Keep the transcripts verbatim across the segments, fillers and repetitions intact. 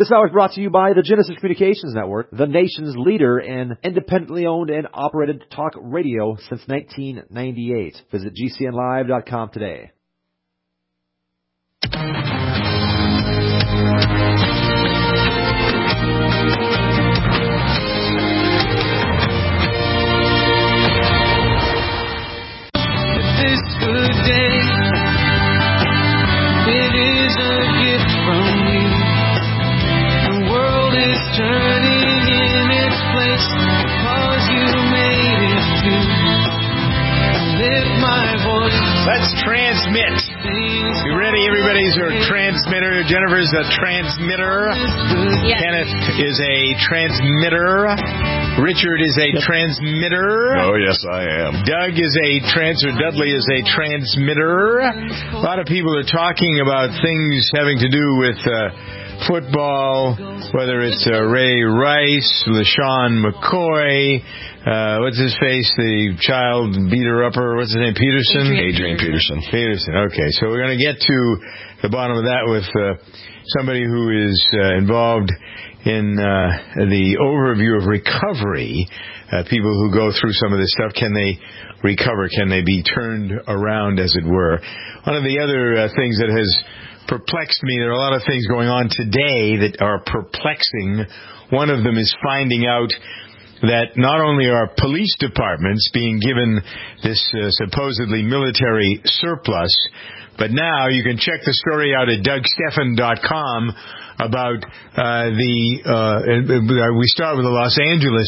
This hour is brought to you by the Genesis Communications Network, the nation's leader in independently owned and operated talk radio since nineteen ninety-eight. Visit G C N live dot com today. This good day, it is a gift from you. The world is turning in its place because you made it to lift my voice. Let's transmit. You ready? Everybody's a transmitter. Jennifer's a transmitter. Yes. Kenneth is a transmitter. Richard is a yep. transmitter. Oh, yes, I am. Doug is a trans, or Dudley is a transmitter. A lot of people are talking about things having to do with uh, football, whether it's uh, Ray Rice, LaShawn McCoy, uh, what's his face, the child beater-upper, what's his name, Peterson? Adrian Peterson. Peterson, okay. So we're going to get to the bottom of that with uh, somebody who is uh, involved in uh, the overview of recovery. Uh, people who go through some of this stuff, can they recover? Can they be turned around, as it were? One of the other uh, things that has perplexed me, there are a lot of things going on today that are perplexing. One of them is finding out that not only are police departments being given this uh, supposedly military surplus, but now you can check the story out at Doug Stephan dot com about uh, the, uh, we start with the Los Angeles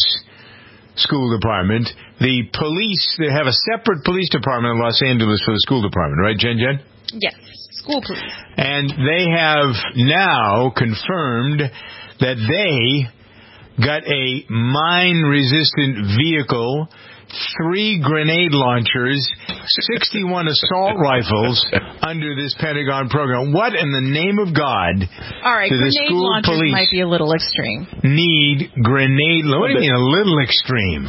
School Department. The police, they have a separate police department in Los Angeles for the school department, right, Jen Jen? Yes, school police. And they have now confirmed that they got a mine-resistant vehicle, three grenade launchers, sixty-one assault rifles under this Pentagon program. What in the name of God All right, do the grenade school launchers police might be a little extreme. Need grenade? What do you mean a little extreme?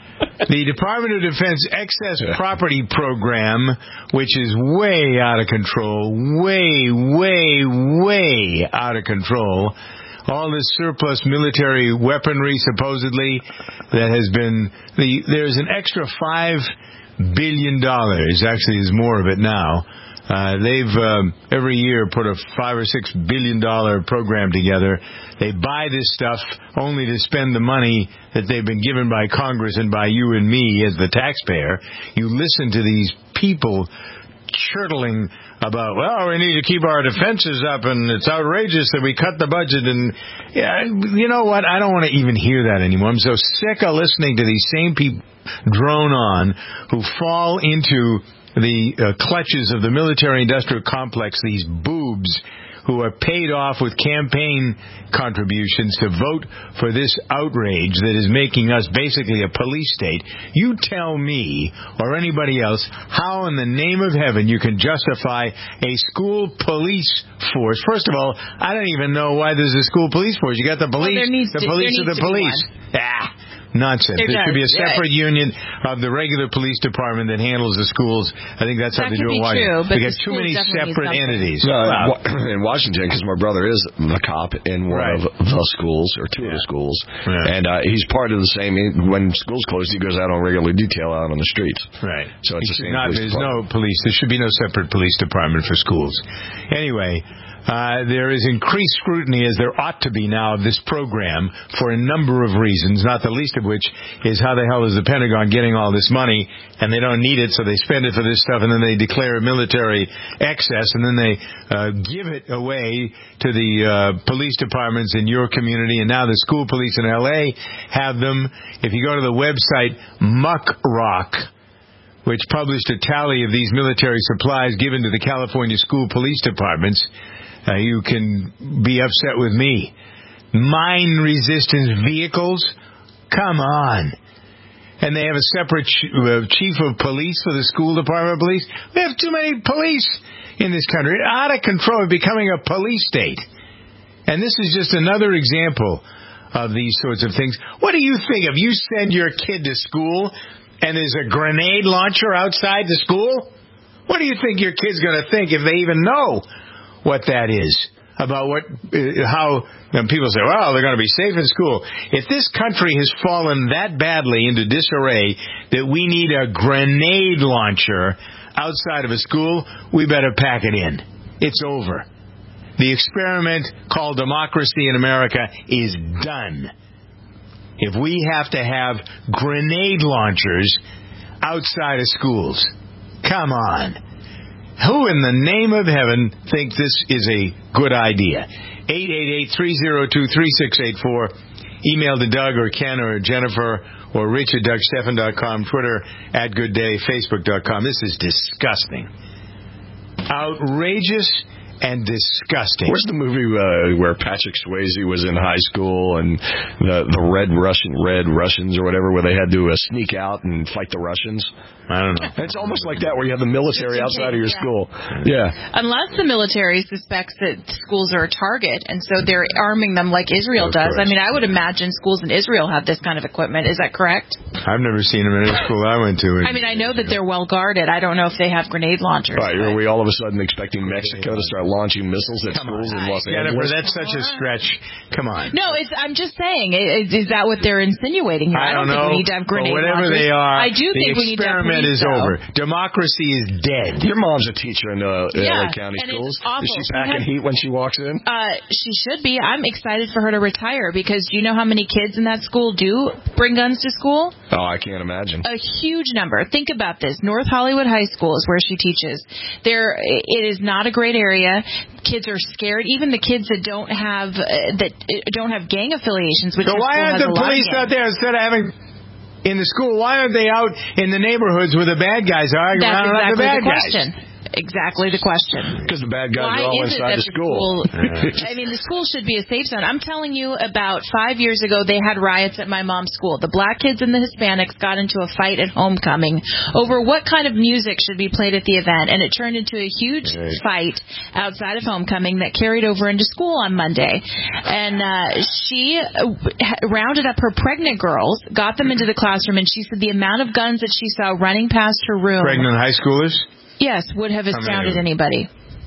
The Department of Defense Excess Property Program, which is way out of control, way, way, way out of control. All this surplus military weaponry, supposedly, that has been... The, there's an extra five billion dollars. Actually, there's more of it now. Uh, they've, um, every year, put a five or six billion dollar program together. They buy this stuff only to spend the money that they've been given by Congress and by you and me as the taxpayer. You listen to these people chortling about, well, we need to keep our defenses up, and it's outrageous that we cut the budget. And yeah, you know what? I don't want to even hear that anymore. I'm so sick of listening to these same people drone on who fall into the uh, clutches of the military-industrial complex, these boobs who are paid off with campaign contributions to vote for this outrage that is making us basically a police state. You tell me, or anybody else, how in the name of heaven you can justify a school police force. First of all, I don't even know why there's a school police force. You got the police, well, the to, police are the police. Ah. Nonsense. There, there should be a separate yeah. union of the regular police department that handles the schools. I think that's that how they do it in Washington. True, we got too many separate entities. No, wow. in Washington, because my brother is the cop in one right. of the schools, or two yeah. of the schools, yeah. and uh, he's part of the same. When schools close, he goes out on regular detail out on the streets. Right. So it's the same. Not, police there's department. no police. There should be no separate police department for schools. Anyway. Uh, there is increased scrutiny, as there ought to be now, of this program for a number of reasons, not the least of which is how the hell is the Pentagon getting all this money, and they don't need it, so they spend it for this stuff, and then they declare a military excess, and then they uh, give it away to the uh, police departments in your community, and now the school police in L A have them. If you go to the website Muck Rock, which published a tally of these military supplies given to the California school police departments, Uh, you can be upset with me. Mine-resistant vehicles? Come on. And they have a separate ch- uh, chief of police for the school department of police? We have too many police in this country. It's out of control, becoming a police state. And this is just another example of these sorts of things. What do you think of? You send your kid to school and there's a grenade launcher outside the school? What do you think your kid's going to think if they even know what that is? about what, uh, how and people say, well, they're going to be safe in school. If this country has fallen that badly into disarray that we need a grenade launcher outside of a school, we better pack it in. It's over. The experiment called democracy in America is done. If we have to have grenade launchers outside of schools, come on. Who in the name of heaven thinks this is a good idea? eight eight eight, three oh two, three six eight four. Email to Doug or Ken or Jennifer or Rich at Doug Stephan dot com. Twitter at Good Day. Facebook dot com. This is disgusting. Outrageous and disgusting. Where's the movie uh, where Patrick Swayze was in high school and the the Red Russian Red Russians or whatever, where they had to uh, sneak out and fight the Russians? I don't know. It's almost like that, where you have the military outside of your yeah. school. Yeah. Unless the military suspects that schools are a target, and so they're arming them like Israel That's does. correct. I mean, I would imagine schools in Israel have this kind of equipment. Is that correct? I've never seen them in any school I went to. I mean, I know that they're well guarded. I don't know if they have grenade launchers. Right, are we all of a sudden expecting Mexico to start launching missiles at Come schools on. in Los Jennifer, Angeles? that's such a stretch. Come on. No, it's. I'm just saying. Is, is that what they're insinuating here? I don't, don't know. think we need to have grenade but whatever launchers. they are, I do the think we need to have experiment police, is though. over. Democracy is dead. Your mom's a teacher in uh, Yeah, L A County and it's schools. awful. Is she She packing has- heat when she walks in? Uh, she should be. I'm excited for her to retire because do you know how many kids in that school do bring guns to school? Oh, I can't imagine. A huge number. Think about this. North Hollywood High School is where she teaches. There, it is not a great area. Kids are scared. Even the kids that don't have uh, that don't have gang affiliations. Which So her why school aren't has the a lot of police gangs. out there instead of having in the school? Why aren't they out in the neighborhoods where the bad guys are arguing That's around exactly the bad the question. guys? Exactly the question. Because the bad guys Why are all is it inside that the school. I mean, the school should be a safe zone. I'm telling you, about five years ago, they had riots at my mom's school. The black kids and the Hispanics got into a fight at homecoming over what kind of music should be played at the event, and it turned into a huge Right. fight outside of homecoming that carried over into school on Monday. And uh, she uh, rounded up her pregnant girls, got them into the classroom, and she said the amount of guns that she saw running past her room, Pregnant high schoolers? yes, would have How many astounded of them? anybody.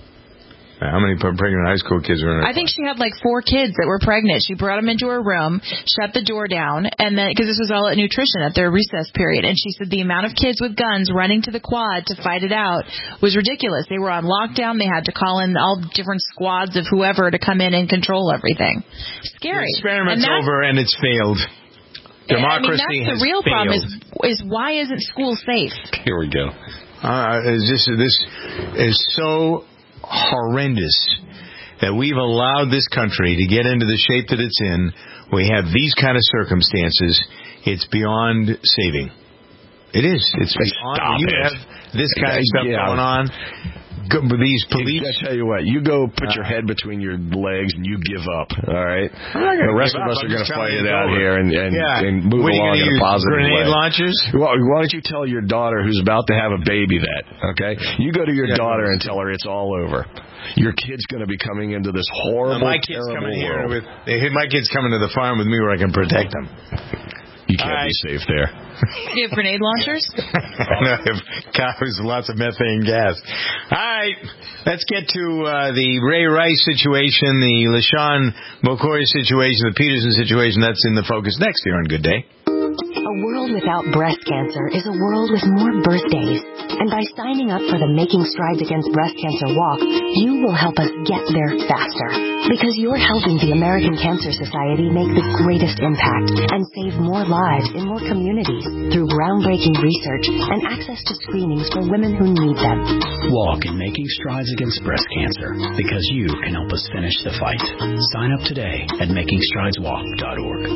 How many pregnant high school kids are in her I think she had like four kids that were pregnant. She brought them into her room, shut the door down, and then because this was all at nutrition at their recess period, and she said the amount of kids with guns running to the quad to fight it out was ridiculous. They were on lockdown. They had to call in all different squads of whoever to come in and control everything. Scary. The experiment's and that's, over and it's failed. Democracy I mean, has that's the real failed. problem is is why isn't school safe? Here we go. Uh, is this this is so horrendous that we've allowed this country to get into the shape that it's in. We have these kind of circumstances. It's beyond saving. It is. It's beyond. Stop you it. have this kind of stuff Yeah. going on. Go, these police. I tell you what, you go put your head between your legs and you give up. All right. I'm not gonna The rest give of up. us are I'm going just to fight telling it you out it's over. here and, and, Yeah. and move What are you along gonna in a use, positive grenade way. launchers? Well, why don't you tell your daughter who's about to have a baby that? Okay, you go to your Yeah, daughter no, and tell her it's all over. Your kid's going to be coming into this horrible, my kid's terrible coming here world. with. My kid's coming to the farm with me where I can protect them. You can't All be right. safe there. Do you have grenade launchers? I have cows and lots of methane gas. All right, let's get to uh, the Ray Rice situation, the LaShawn McCoy situation, the Peterson situation. That's in the focus next here on Good Day. A world without breast cancer is a world with more birthdays. And by signing up for the Making Strides Against Breast Cancer Walk, you will help us get there faster. Because you're helping the American Cancer Society make the greatest impact and save more lives in more communities through groundbreaking research and access to screenings for women who need them. Walk in Making Strides Against Breast Cancer because you can help us finish the fight. Sign up today at making strides walk dot org.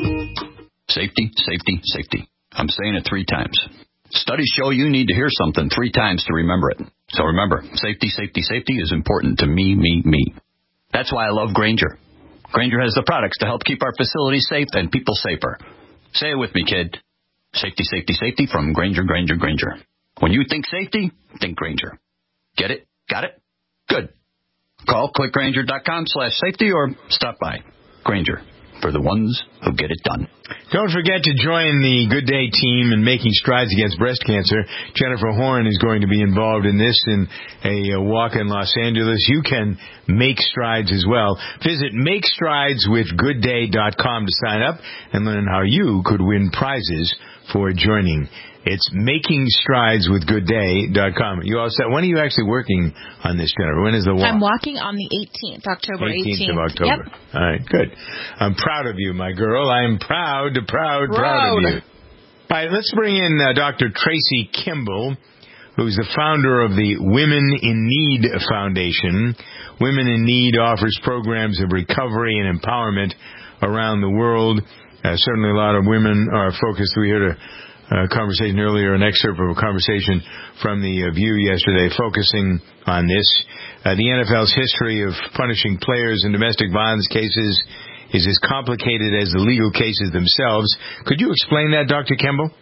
Safety, safety, safety. I'm saying it three times. Studies show you need to hear something three times to remember it. So remember, safety, safety, safety is important to me, me, me. That's why I love Grainger. Grainger has the products to help keep our facilities safe and people safer. Say it with me, kid. Safety, safety, safety from Grainger, Grainger, Grainger. When you think safety, think Grainger. Get it? Got it? Good. Call click grainger dot com slash safety or stop by. Grainger for the ones who get it done. Don't forget to join the Good Day team in making strides against breast cancer. Jennifer Horn is going to be involved in this in a walk in Los Angeles. You can make strides as well. Visit make strides with good day dot com to sign up and learn how you could win prizes for joining. It's making strides with good day dot com. You all said, when are you actually working on this, Jennifer? When is the walk? I'm walking on the eighteenth, October eighteenth. eighteenth of October. Yep. All right, good. I'm proud of you, my girl. I'm proud, proud, proud, proud of you. All right, let's bring in uh, Doctor Tracy Kimball, who's the founder of the Women in Need Foundation. Women in Need offers programs of recovery and empowerment around the world. Uh, certainly a lot of women are focused. We heard a uh, conversation earlier, an excerpt of a conversation from the uh, View yesterday focusing on this. Uh, the N F L's history of punishing players in domestic violence cases is as complicated as the legal cases themselves. Could you explain that, Doctor Kimball?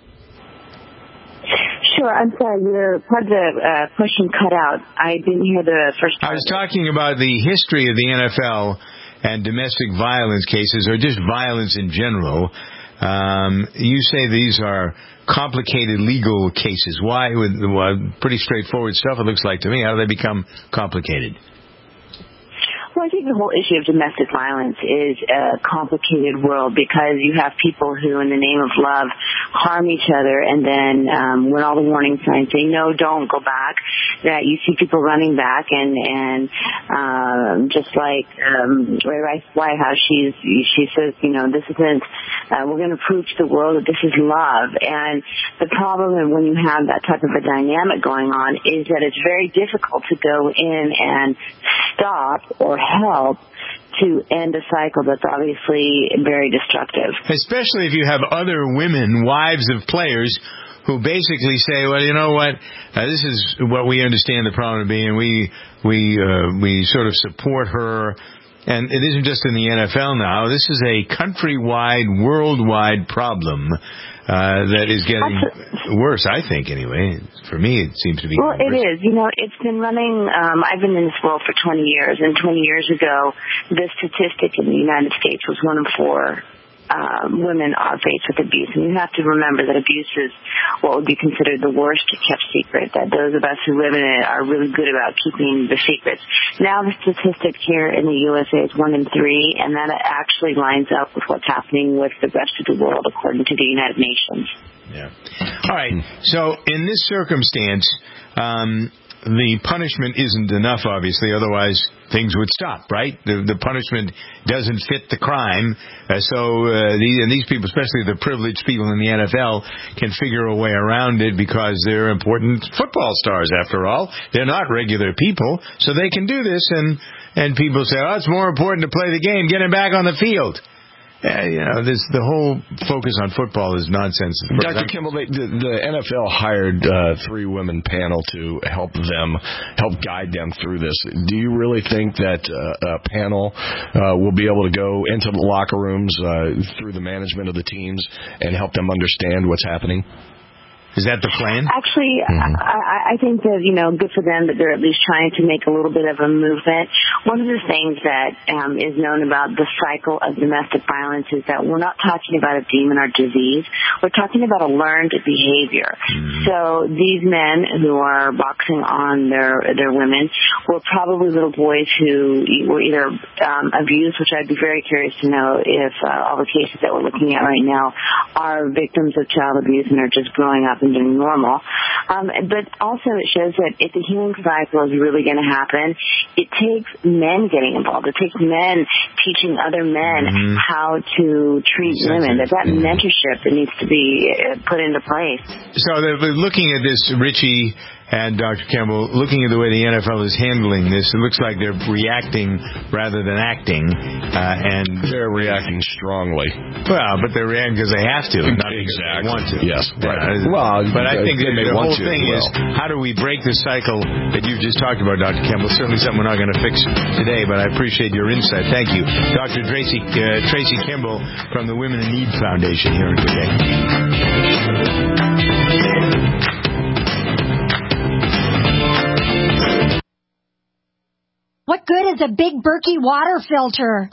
Sure. I'm sorry. Your part of the uh, question cut out. I didn't hear the first part. I was talking about the history of the N F L and domestic violence cases, or just violence in general. Um, you say these are complicated legal cases. Why? With well, pretty straightforward stuff, it looks like to me. How do they become complicated? Well, I think the whole issue of domestic violence is a complicated world because you have people who, in the name of love, harm each other, and then um, when all the warning signs say, no, don't go back, that you see people running back, and, and um, just like um, Ray Rice White House, she's, she says, you know, this isn't, uh, we're going to prove to the world that this is love. And the problem when you have that type of a dynamic going on is that it's very difficult to go in and stop or help to end a cycle that's obviously very destructive. Especially if you have other women, wives of players, who basically say, well, you know what, uh, this is what we understand the problem to be, and we we uh, we sort of support her. And it isn't just in the N F L now. This is a countrywide, worldwide problem uh, that is getting worse, I think, anyway. For me, it seems to be Well, it worse. is. You know, it's been running, um, I've been in this world for twenty years, and twenty years ago, the statistic in the United States was one in four um, women are faced with abuse. And you have to remember that abuse is what would be considered the worst kept secret, that those of us who live in it are really good about keeping the secrets. Now the statistic here in the U S A is one in three, and that actually lines up with what's happening with the rest of the world according to the United Nations. Yeah. All right. So in this circumstance, um, the punishment isn't enough, obviously. Otherwise, things would stop, right? The, the punishment doesn't fit the crime. Uh, so uh, the, and these people, especially the privileged people in the N F L, can figure a way around it because they're important football stars, after all. They're not regular people, so they can do this. And, and people say, oh, it's more important to play the game. Get him back on the field. Uh, you know, this the whole focus on football is nonsense. Doctor Kimball, they, the, the N F L hired uh, three women panel to help them, help guide them through this. Do you really think that uh, a panel uh, will be able to go into the locker rooms uh, through the management of the teams and help them understand what's happening? Is that the plan? Actually, mm-hmm. I, I think that, you know, good for them that they're at least trying to make a little bit of a movement. One of the things that um, is known about the cycle of domestic violence is that we're not talking about a demon or disease. We're talking about a learned behavior. Mm-hmm. So these men who are boxing on their their women were probably little boys who were either um, abused, which I'd be very curious to know if uh, all the cases that we're looking at right now are victims of child abuse and are just growing up and doing normal. Um, but also it shows that if the healing cycle is really going to happen, it takes men getting involved. It takes men teaching other men mm-hmm. how to treat Sensitive. women. There's that mm-hmm. mentorship that needs to be put into place. So they're looking at this, Richie and Doctor Campbell, looking at the way the N F L is handling this, it looks like they're reacting rather than acting. Uh, and they're reacting strongly. Well, but they're reacting because they have to, not because exactly. they want to. Yes, right. Uh, well, but I think that the whole thing well. is, how do we break the cycle that you've just talked about, Doctor Campbell? Certainly something we're not going to fix today, but I appreciate your insight. Thank you. Doctor Tracy, uh, Tracy Kimball from the Women in Need Foundation here in Good Day. What good is a big Berkey water filter?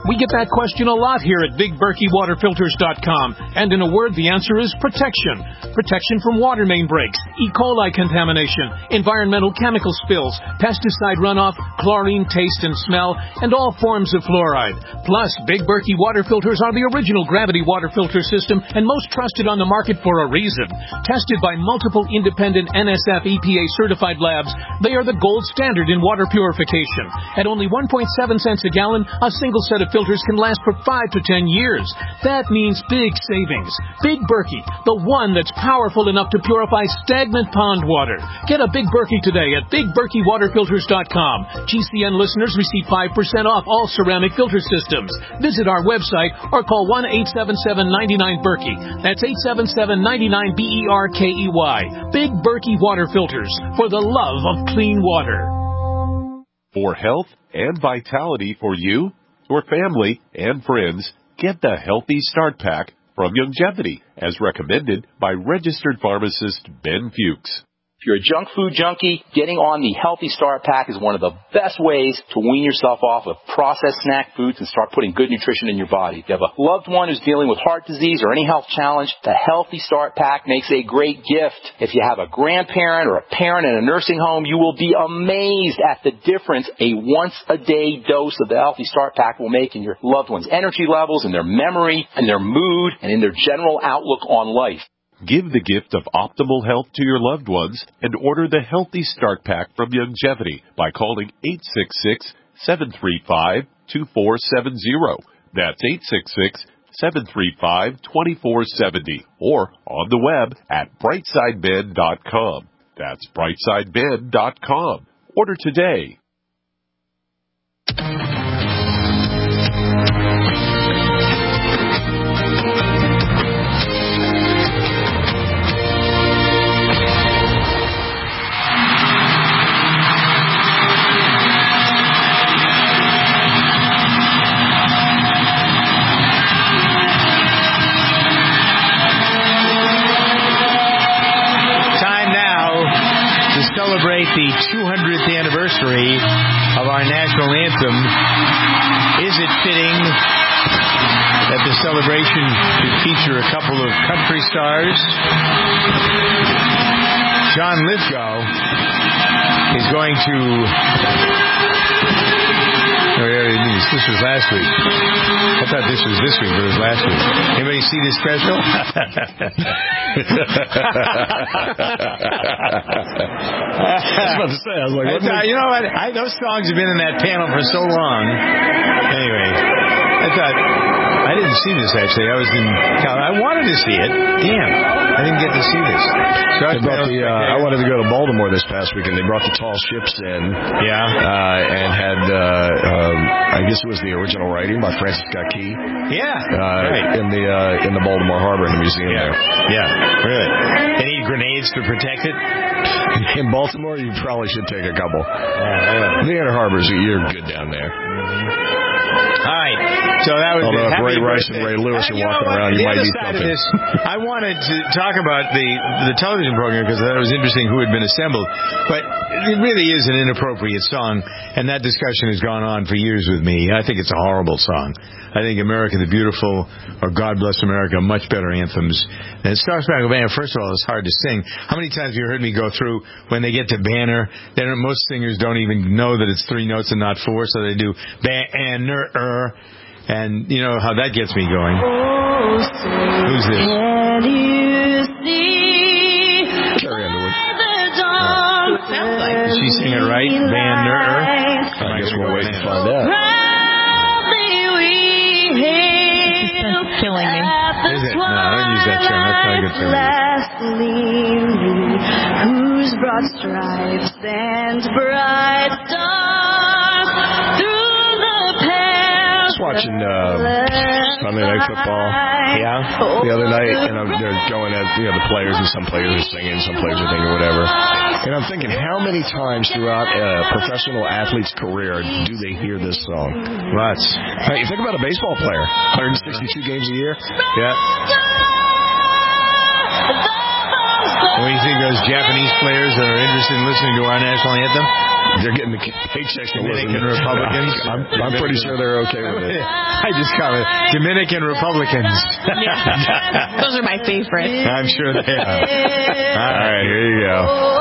We get that question a lot here at Big Berkey Water Filters dot com. And in a word, the answer is protection. Protection from water main breaks, E. coli contamination, environmental chemical spills, pesticide runoff, chlorine taste and smell, and all forms of fluoride. Plus, Big Berkey Water Filters are the original gravity water filter system and most trusted on the market for a reason. Tested by multiple independent N S F E P A certified labs, they are the gold standard in water purification. At only one point seven cents a gallon, a single set of filters can last for five to ten years. That means big savings. Big Berkey, the one that's powerful enough to purify stagnant pond water. Get a Big Berkey today at Big Berkey Water Filters dot com. G C N listeners receive five percent off all ceramic filter systems. Visit our website or call one eight seven seven, nine nine, Berkey. That's eight seven seven, nine nine, B E R K E Y. Big Berkey Water Filters, for the love of clean water. For health and vitality for you, your family, and friends, get the Healthy Start Pack from Youngevity, as recommended by registered pharmacist Ben Fuchs. If you're a junk food junkie, getting on the Healthy Start Pack is one of the best ways to wean yourself off of processed snack foods and start putting good nutrition in your body. If you have a loved one who's dealing with heart disease or any health challenge, the Healthy Start Pack makes a great gift. If you have a grandparent or a parent in a nursing home, you will be amazed at the difference a once-a-day dose of the Healthy Start Pack will make in your loved one's energy levels, in their memory, in their mood, and in their general outlook on life. Give the gift of optimal health to your loved ones and order the Healthy Start Pack from Youngevity by calling eight six six, seven three five, two four seven zero. That's eight six six, seven three five, two four seven zero or on the web at brightside ben dot com. That's brightside ben dot com. Order today. Celebrate the two hundredth anniversary of our national anthem. Is it fitting that the celebration should feature a couple of country stars? John Lithgow is going to... Oh, yeah, this was last week. I thought this was this week, but it was last week. Anybody see this special? I was about to say, I was like, I thought, you know what? I, those songs have been in that panel for so long. Anyway, I thought, I didn't see this actually. I was in, I wanted to see it. Damn, I didn't get to see this. So I, brought the, uh, I wanted to go to Baltimore this past weekend. They brought the tall ships in. Yeah. Uh, and had, uh, um, I guess it was the original writing by Francis Scott Key. Yeah. Uh, right. In the, uh, in the Baltimore Harbor in the museum yeah. there. Yeah. Really. They need grenades to protect it? In Baltimore, you probably should take a couple. Yeah, the Inner Harbors, you're good down there. Mm-hmm. All right. So that was Although if Ray Rice birthday. and Ray Lewis uh, are walking know, around, you might need something. This, I wanted to talk about the the television program because I thought it was interesting who had been assembled. But it really is an inappropriate song, and that discussion has gone on for years with me. I think it's a horrible song. I think America the Beautiful or God Bless America are much better anthems. And Star Spangled Banner, first of all, is hard to sing. How many times have you heard me go through when they get to Banner, then most singers don't even know that it's three notes and not four, so they do Banner. And you know how that gets me going. Oh, who's this? Can you see Carrie Underwood. the sounds like. Did she sing it right? Banner. I guess we'll wait to find out. It's killing me. Is it? No, I don't use that term. That's not a good term. Whose broad stripes and bright stars through the pale. Watching uh, Sunday Night Football. Yeah. The other night, and I'm, they're going at you know the players, and some players are singing, some players are thinking whatever. And I'm thinking, how many times throughout a professional athlete's career do they hear this song? Lots. Hey, you think about a baseball player, one hundred sixty-two games a year. Yeah. What do you think those Japanese players that are interested in listening to our national anthem? They're getting the paychecks from Dominican Republicans. I'm, I'm pretty sure they're okay with it. I just call it Dominican Republicans. Yeah. Those are my favorite. I'm sure they are. All right, here you go.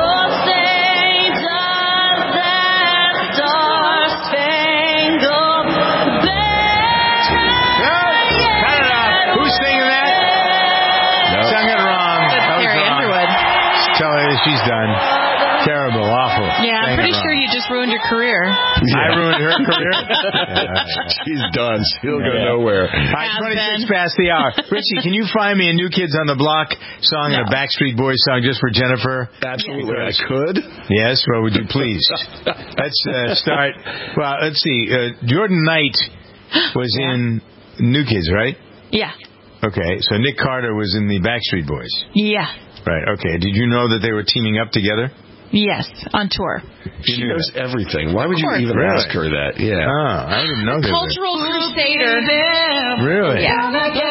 She's done. Terrible, awful. Yeah, I'm pretty sure you just ruined your career. Yeah. I ruined her career? She's done. She'll go yeah. nowhere. Right, twenty-six past the hour. Richie, can you find me a New Kids on the Block song no. and a Backstreet Boys song just for Jennifer? Absolutely, yes. I could. Yes, well, would you please? Let's uh, start. Well, let's see. Uh, Jordan Knight was yeah. in New Kids, right? Yeah. Okay, so Nick Carter was in the Backstreet Boys. Yeah. Right, okay. Did you know that they were teaming up together? Yes, on tour. She knows that. everything. Why would you even really? ask her that? Yeah. Oh, I didn't know that. Cultural crusader. Really? Yeah.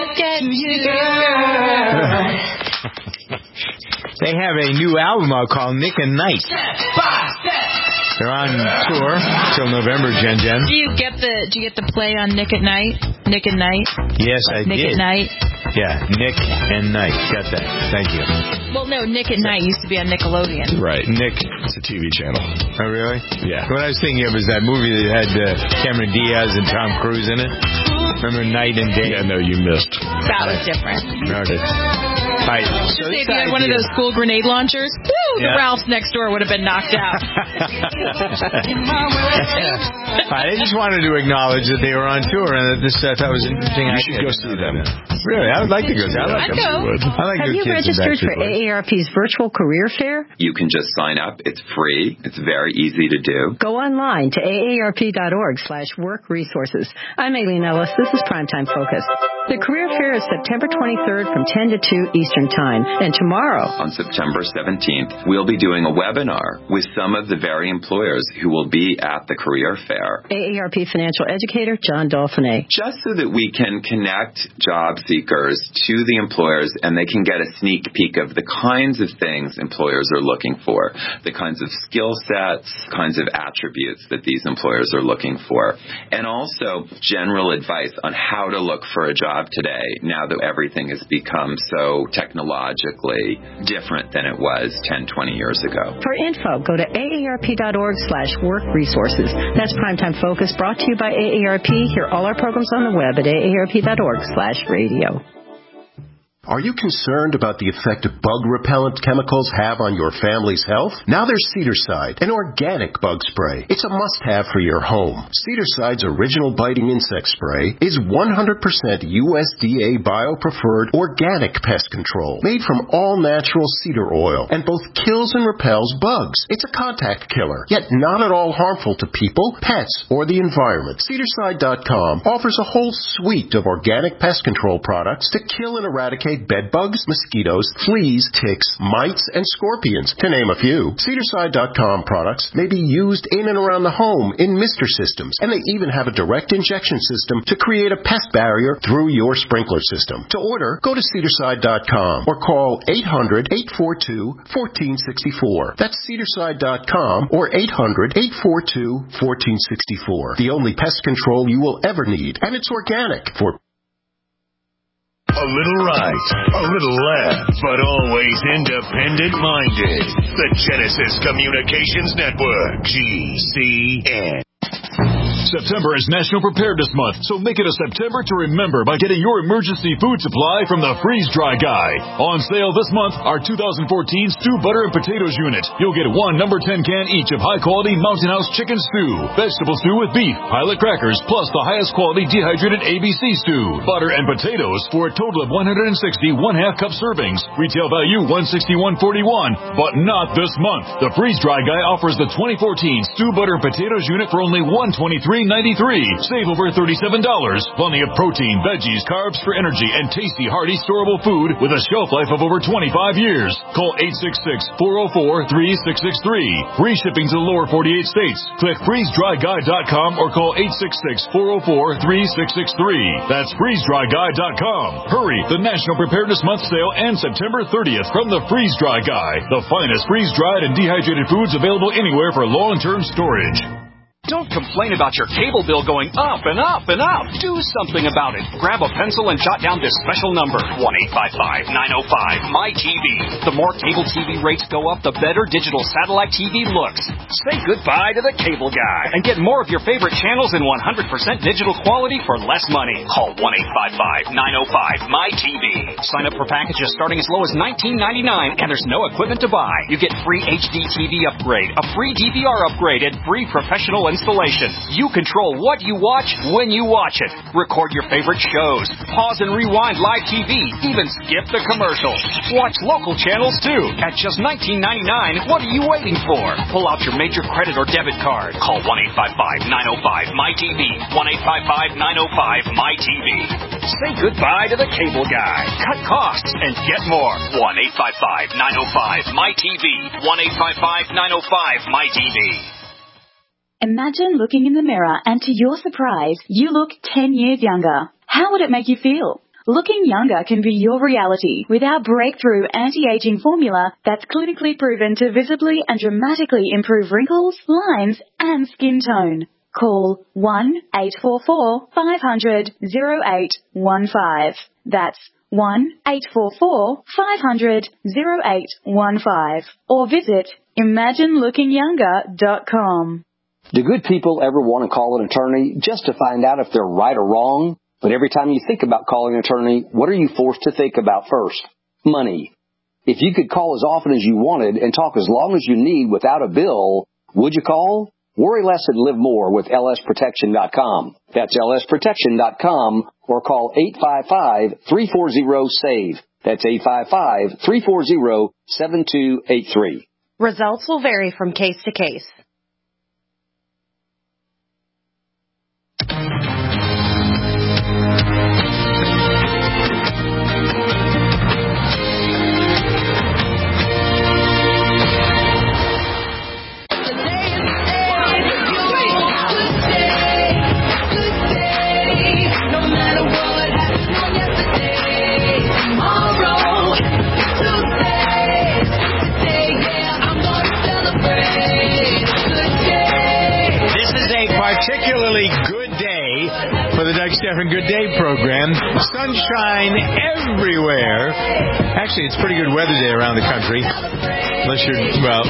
They have a new album out called Nick and Knight. They're on tour till November, Jen Jen. Do you get the Do you get the play on Nick at Night? Nick and Night? Yes, I Nick did. Nick at Night? Yeah, Nick and Night. Got that. Thank you. Well, no, Nick at Night used to be on Nickelodeon. Right. Nick. It's a T V channel. Oh, really? Yeah. What I was thinking of was that movie that had uh, Cameron Diaz and Tom Cruise in it. Remember Night and Day? Yeah, no, you missed. That was different. Okay. Right. Just so say if you had one of those school grenade launchers, woo, the yeah. Ralphs next door would have been knocked out. I just wanted to acknowledge that they were on tour and that this uh, thought was interesting. You I should go see them. Really? I would like to go see them. I like I'd go. I like Have you registered for A A R P's virtual career fair? You can just sign up. It's free. It's very easy to do. Go online to A A R P dot org slash work resources. I'm Aileen Ellis. This is Primetime Focus. The career fair is September twenty-third from ten to two Eastern Time. And tomorrow, on September seventeenth, we'll be doing a webinar with some of the very employers who will be at the career fair. A A R P financial educator John Dolphinet. Just so that we can connect job seekers to the employers and they can get a sneak peek of the kinds of things employers are looking for, the kinds of skill sets, kinds of attributes that these employers are looking for, and also general advice on how to look for a job today now that everything has become so technologically different than it was ten, twenty years ago. For info, go to A A R P dot org slash work resources. That's Primetime Focus, brought to you by A A R P. Hear all our programs on the web at A A R P dot org slash radio. Are you concerned about the effect bug repellent chemicals have on your family's health? Now there's Cedarside, an organic bug spray. It's a must-have for your home. Cedarside's original biting insect spray is one hundred percent U S D A bio-preferred organic pest control, made from all-natural cedar oil, and both kills and repels bugs. It's a contact killer, yet not at all harmful to people, pets, or the environment. Cedarside dot com offers a whole suite of organic pest control products to kill and eradicate bed bugs, mosquitoes, fleas, ticks, mites, and scorpions, to name a few. Cedarside dot com products may be used in and around the home in mister systems, and they even have a direct injection system to create a pest barrier through your sprinkler system. To order, go to Cedarside dot com or call eight hundred, eight four two, one four six four. That's Cedarside dot com or eight hundred, eight four two, one four six four. The only pest control you will ever need, and it's organic for a little right, a little left, but always independent-minded. The Genesis Communications Network, G C N. September is National Preparedness Month, so make it a September to remember by getting your emergency food supply from the Freeze Dry Guy. On sale this month, our two thousand fourteen Stew Butter and Potatoes Unit. You'll get one number ten can each of high-quality Mountain House chicken stew, vegetable stew with beef, pilot crackers, plus the highest quality dehydrated A B C stew, butter and potatoes for a total of one hundred sixty one-half cup servings. Retail value one hundred sixty-one forty-one, but not this month. The Freeze Dry Guy offers the twenty fourteen Stew Butter and Potatoes Unit for only one hundred twenty-three three ninety-three. Save over thirty-seven dollars. Plenty of protein, veggies, carbs for energy, and tasty, hearty, storable food with a shelf life of over twenty-five years. Call eight six six, four oh four, three six six three. Free shipping to the lower forty-eight states. Click freeze dry guide dot com or call eight six six, four oh four, three six six three. That's freeze dry guide dot com. Hurry! The National Preparedness Month sale ends September thirtieth from the Freeze Dry Guy. The finest freeze-dried and dehydrated foods available anywhere for long-term storage. Don't complain about your cable bill going up and up and up. Do something about it. Grab a pencil and jot down this special number, one eight five five, nine oh five, M Y T V. The more cable T V rates go up, the better digital satellite T V looks. Say goodbye to the cable guy and get more of your favorite channels in one hundred percent digital quality for less money. Call one eight five five, nine oh five, M Y T V. Sign up for packages starting as low as nineteen ninety-nine, and there's no equipment to buy. You get free H D T V upgrade, a free D V R upgrade, and free professional installation. You control what you watch when you watch it. Record your favorite shows. Pause and rewind live T V. Even skip the commercials. Watch local channels too. At just nineteen ninety-nine, what are you waiting for? Pull out your major credit or debit card. Call one eight five five, nine oh five, M Y T V. one eight five five, nine oh five, M Y T V. Say goodbye to the cable guy. Cut costs and get more. one eight five five, nine oh five, M Y T V. one eight five five, nine oh five, M Y T V. Imagine looking in the mirror and to your surprise, you look ten years younger. How would it make you feel? Looking younger can be your reality with our breakthrough anti-aging formula that's clinically proven to visibly and dramatically improve wrinkles, lines, and skin tone. Call one eight four four, five hundred, oh eight one five. That's one eight four four, five hundred, oh eight one five. Or visit imagine looking younger dot com. Do good people ever want to call an attorney just to find out if they're right or wrong? But every time you think about calling an attorney, what are you forced to think about first? Money. If you could call as often as you wanted and talk as long as you need without a bill, would you call? Worry less and live more with L S protection dot com. That's L S protection dot com or call eight five five, three four zero, SAVE. That's eight five five, three four zero, seven two eight three. Results will vary from case to case. Particularly good day for the Doug Stephan Good Day program. Sunshine everywhere. Actually, it's pretty good weather day around the country. Unless you're, well,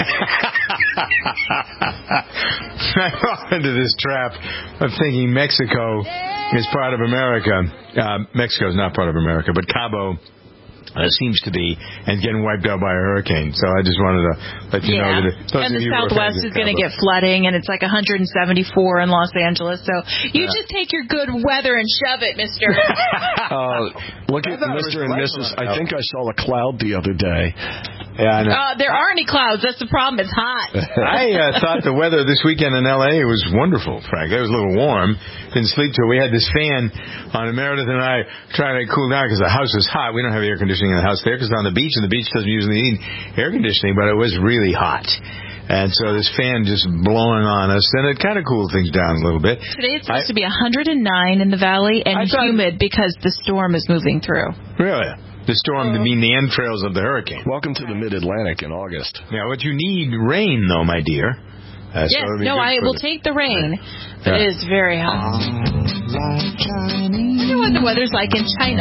I fall into this trap of thinking Mexico is part of America. Uh, Mexico is not part of America, but Cabo Uh, seems to be, and getting wiped out by a hurricane. So I just wanted to let you yeah. know that it, and the Southwest is going to get flooding, and it's like one hundred seventy-four in Los Angeles. So you yeah. just take your good weather and shove it, Mister uh, look at Mister and Missus I think I saw a cloud the other day. Yeah, I know. Uh, there aren't any clouds. That's the problem. It's hot. I uh, thought the weather this weekend in L A was wonderful, Frank. It was a little warm. Didn't sleep till we had this fan on. Meredith and I trying to cool down because the house was hot. We don't have air conditioning in the house there because it's on the beach, and the beach doesn't usually need air conditioning, but it was really hot. And so this fan just blowing on us, and it kind of cooled things down a little bit. Today it's supposed I, to be one hundred nine in the valley and thought, humid because the storm is moving through. Really? The storm to mean the entrails of the hurricane. Welcome to the Mid-Atlantic in August. Yeah, what you need, rain, though, my dear. Uh, yes, so no, I will take the rain. But yeah. It is very hot. You know what the weather's like in China.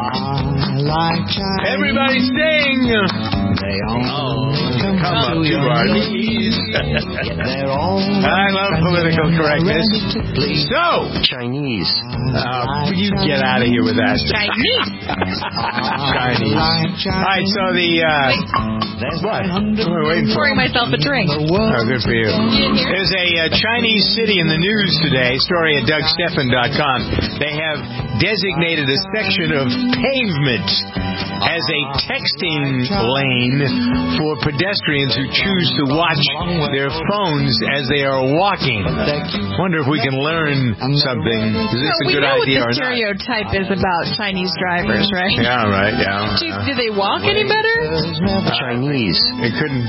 Everybody sing! They all come, come up to our knees. I love political correctness. So, Chinese. Uh, you get out of here with that. Chinese. Chinese. All right, so the... Uh, what? We're waiting for pouring myself a drink. Oh, good for you. There's a uh, Chinese city in the news today, story at Doug Stephan dot com. They have designated a section of pavement as a texting lane for pedestrians who choose to watch their phones as they are walking. Wonder if we can learn something. Is this a we good know idea what or the not? stereotype is about Chinese drivers, right? Yeah, right, yeah. Do, do they walk any better? Chinese. It couldn't.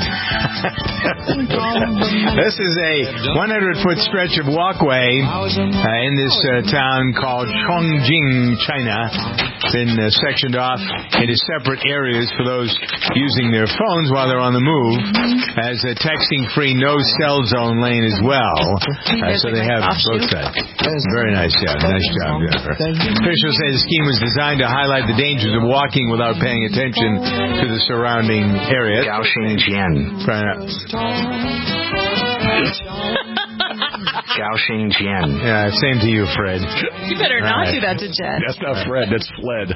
This is a one hundred foot stretch of walkway uh, in this uh, town called Chongqing, China. It's been uh, sectioned off into separate areas for those using their phones while they're on the move, as a texting-free no-cell zone lane as well. Uh, so they have both sides. Very nice job. Nice job, Jennifer. Officials say the scheme was designed to highlight the dangers of walking without paying attention to the surrounding area. Gaoxing Jian. Gaoxing Jian. Yeah, same to you, Fred. You better not All right. do that to Jen. That's not Fred, that's Fled.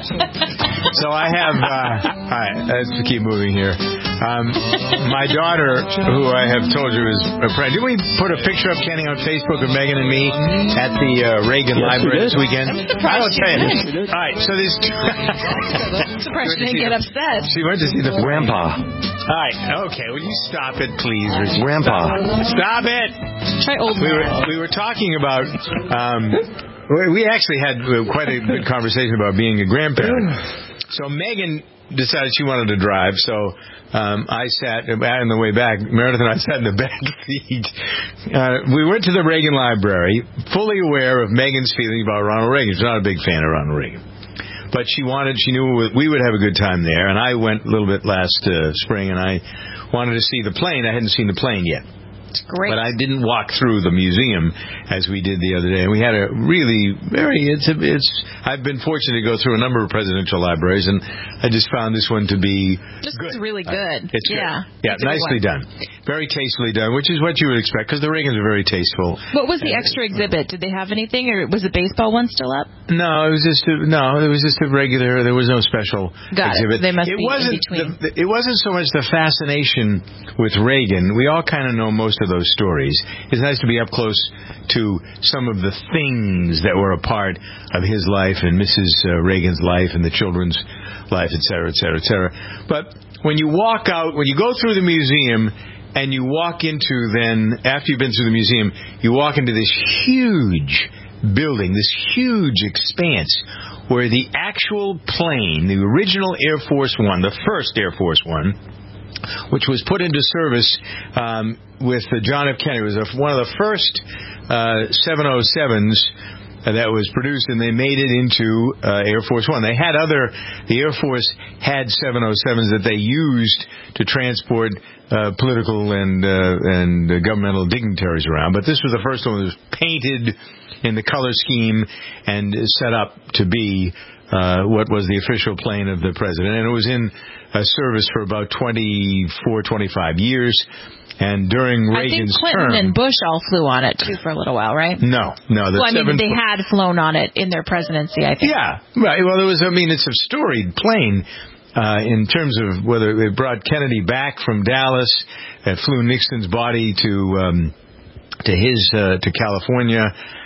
So I have, uh, all right, let's keep moving here. Um, my daughter, who I have told you is a friend, didn't we put a picture up, Kenny, on Facebook of Megan and me at the uh, Reagan Yes, Library we did. this weekend? I'm surprised I don't she tell you. did. All right, so this... I'm surprised she didn't get upset. She went to see the Grandpa. All right, okay, will you stop it, please, Richard? Grandpa. Stop it! Try old we were, we were talking about... Um, we we actually had uh, quite a good conversation about being a grandparent. So Megan decided she wanted to drive, so um, I sat, on the way back, Meredith and I sat in the back seat. Uh, we went to the Reagan Library, fully aware of Megan's feelings about Ronald Reagan. She's not a big fan of Ronald Reagan. But she wanted, she knew we would have a good time there, and I went a little bit last uh, spring, and I wanted to see the plane. I hadn't seen the plane yet. It's great. But I didn't walk through the museum as we did the other day. We had a really very it's a, it's I've been fortunate to go through a number of presidential libraries, and I just found this one to be Just good. it's really good. It's good. yeah. Yeah, It's a good nicely one. done. Very tastefully done, which is what you would expect, because the Reagans are very tasteful. What was the extra exhibit? Did they have anything, or was the baseball one still up? No, it was just a, no, it was just a regular. There was no special Got exhibit. it. They must it be wasn't in between. The, it wasn't so much the fascination with Reagan. We all kind of know most of those stories. It's nice to be up close to some of the things that were a part of his life and Missus Reagan's life and the children's life, et cetera, et cetera, et cetera. But when you walk out, when you go through the museum and you walk into then, after you've been through the museum, you walk into this huge building, this huge expanse where the actual plane, the original Air Force One, the first Air Force One, which was put into service um, with uh, John F. Kennedy. It was a, one of the first uh, seven oh sevens that was produced, and they made it into uh, Air Force One. They had other, the Air Force had seven oh sevens that they used to transport uh, political and uh, and uh, governmental dignitaries around, but this was the first one that was painted in the color scheme and set up to be uh, what was the official plane of the president. And it was in uh, service for about twenty-four, twenty-five years. And during Reagan's I think Clinton term, and Bush all flew on it, too, for a little while, right? No, no. The Well, I mean, seven they fo- had flown on it in their presidency, I think. Yeah, right. Well, it was, I mean, it's a storied plane uh, in terms of whether it brought Kennedy back from Dallas, it flew Nixon's body to um, to his uh, to California.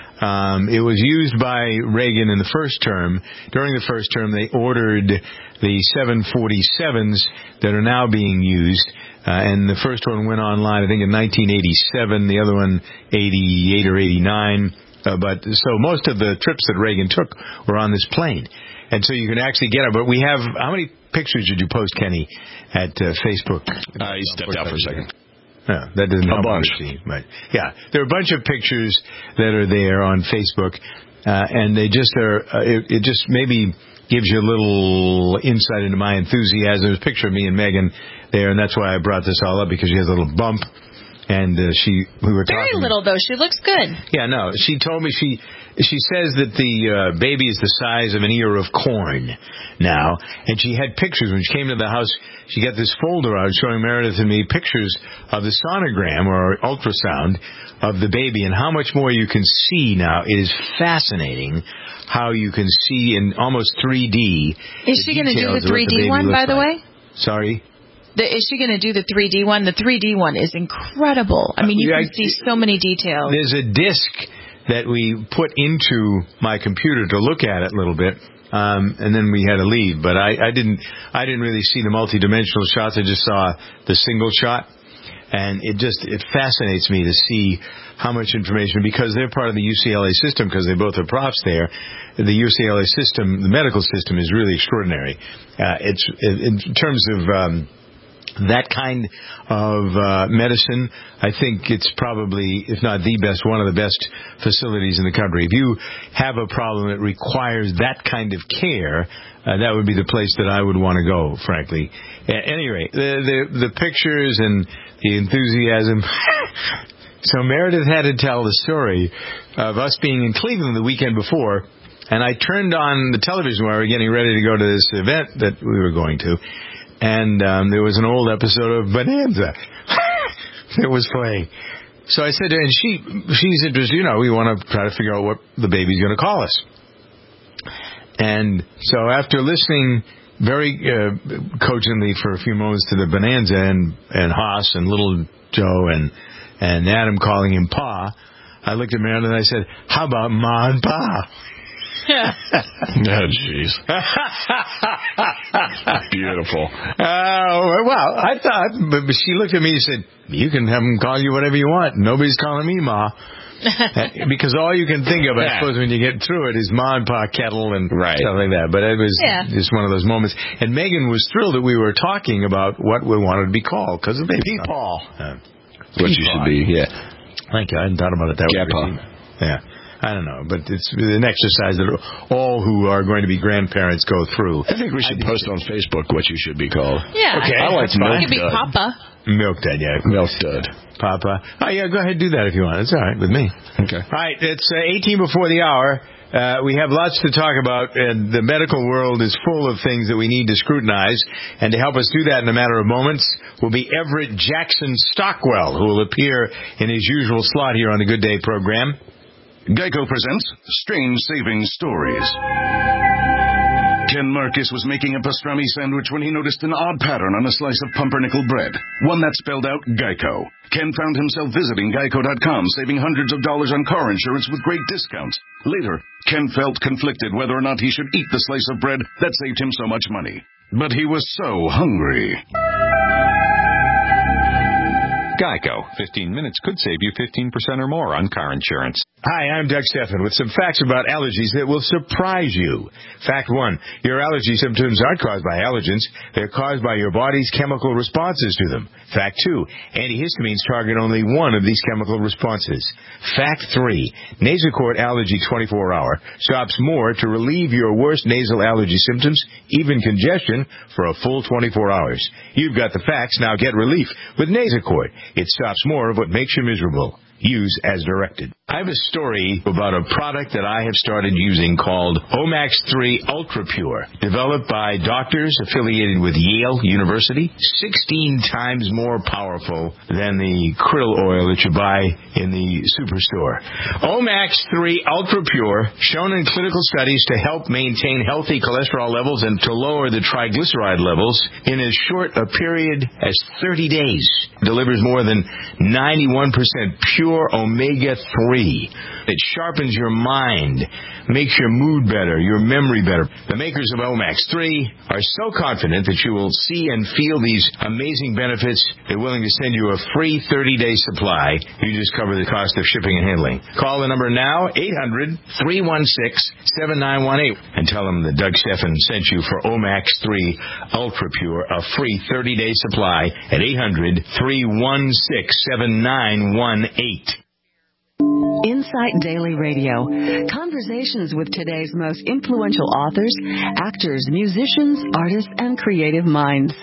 Um, it was used by Reagan in the first term. During the first term, they ordered the seven forty-sevens that are now being used. Uh, and the first one went online, I think, in nineteen eighty-seven. The other one, eighty-eight or eighty-nine. Uh, but so most of the trips that Reagan took were on this plane. And so you can actually get it. But we have, how many pictures did you post, Kenny, at uh, Facebook? Uh, he stepped out for a second. Yeah, that doesn't A help bunch. me, but yeah, there are a bunch of pictures that are there on Facebook, uh, and they just are. Uh, it, it just maybe gives you a little insight into my enthusiasm. There's a picture of me and Megan there, and that's why I brought this all up, because she has a little bump, and uh, she we were Very talking. little, though. She looks good. Yeah, no, she told me she she says that the uh, baby is the size of an ear of corn now, and she had pictures when she came to the house. She got this folder out showing Meredith and me pictures of the sonogram or ultrasound of the baby, and how much more you can see now. It is fascinating how you can see in almost three D. Is she going to do the three D one, by the way? Sorry? The, is she going to do the three D one? The three D one is incredible. I mean, you Uh, can see so many details. There's a disc that we put into my computer to look at it a little bit. Um, and then we had to leave, but I, I didn't, I didn't really see the multidimensional shots. I just saw the single shot, and it just, it fascinates me to see how much information, because they're part of the U C L A system, because they both are profs there. The U C L A system, the medical system, is really extraordinary. Uh, it's, in terms of, um, that kind of uh, medicine, I think it's probably, if not the best, one of the best facilities in the country. If you have a problem that requires that kind of care, uh, that would be the place that I would want to go, frankly. At any rate, the, the, the pictures and the enthusiasm. So Meredith had to tell the story of us being in Cleveland the weekend before, and I turned on the television while we were getting ready to go to this event that we were going to. And um, there was an old episode of Bonanza that was playing. So I said to her, and she, she's interested, you know, we want to try to figure out what the baby's going to call us. And so after listening very uh, cogently for a few moments to the Bonanza and, and Haas and Little Joe and, and Adam calling him Pa, I looked at Meredith and I said, how about Ma and Pa? Oh, jeez. Beautiful. Uh, well, I thought, but she looked at me and said, you can have them call you whatever you want. Nobody's calling me Ma. Because all you can think of, I suppose, when you get through it is Ma and Pa Kettle and right. stuff like that. But it was yeah. just one of those moments. And Megan was thrilled that we were talking about what we wanted to be called, because of baby Paul. Uh, what you should be, yeah. Thank you. I hadn't thought about it that way. Yeah. I don't know, but it's an exercise that all who are going to be grandparents go through. I think we should post on Facebook what you should be called. Yeah. Okay. I like Milk It could be Papa. Milk Dud, yeah. Milk Dud. Papa. Oh, yeah, go ahead and do that if you want. It's all right with me. Okay. All right, it's uh, eighteen before the hour. Uh, we have lots to talk about, and the medical world is full of things that we need to scrutinize. And to help us do that in a matter of moments will be Everett Jackson Stockwell, who will appear in his usual slot here on the Good Day program. Geico presents Strange Savings Stories. Ken Marcus was making a pastrami sandwich when he noticed an odd pattern on a slice of pumpernickel bread, one that spelled out Geico. Ken found himself visiting Geico dot com, saving hundreds of dollars on car insurance with great discounts. Later, Ken felt conflicted whether or not he should eat the slice of bread that saved him so much money. But he was so hungry. Geico. fifteen minutes could save you fifteen percent or more on car insurance. Hi, I'm Doug Stephan with some facts about allergies that will surprise you. Fact one, your allergy symptoms aren't caused by allergens. They're caused by your body's chemical responses to them. Fact two, antihistamines target only one of these chemical responses. Fact three, Nasacort Allergy twenty-four hour stops more to relieve your worst nasal allergy symptoms, even congestion, for a full twenty-four hours. You've got the facts, now get relief with Nasacort. It stops more of what makes you miserable. Use as directed. I have a story about a product that I have started using called Omax three Ultra Pure, developed by doctors affiliated with Yale University, sixteen times more powerful than the krill oil that you buy in the superstore. Omax three Ultra Pure, shown in clinical studies to help maintain healthy cholesterol levels and to lower the triglyceride levels in as short a period as thirty days, delivers more than ninety-one percent pure omega three. It sharpens your mind, makes your mood better, your memory better. The makers of Omax three are so confident that you will see and feel these amazing benefits, they're willing to send you a free thirty-day supply. You just cover the cost of shipping and handling. Call the number now, eight hundred, three one six, seven nine one eight, and tell them that Doug Stephan sent you for Omax three Ultra Pure, a free thirty-day supply at eight hundred, three one six, seven nine one eight. Insight Daily Radio. Conversations with today's most influential authors, actors, musicians, artists, and creative minds.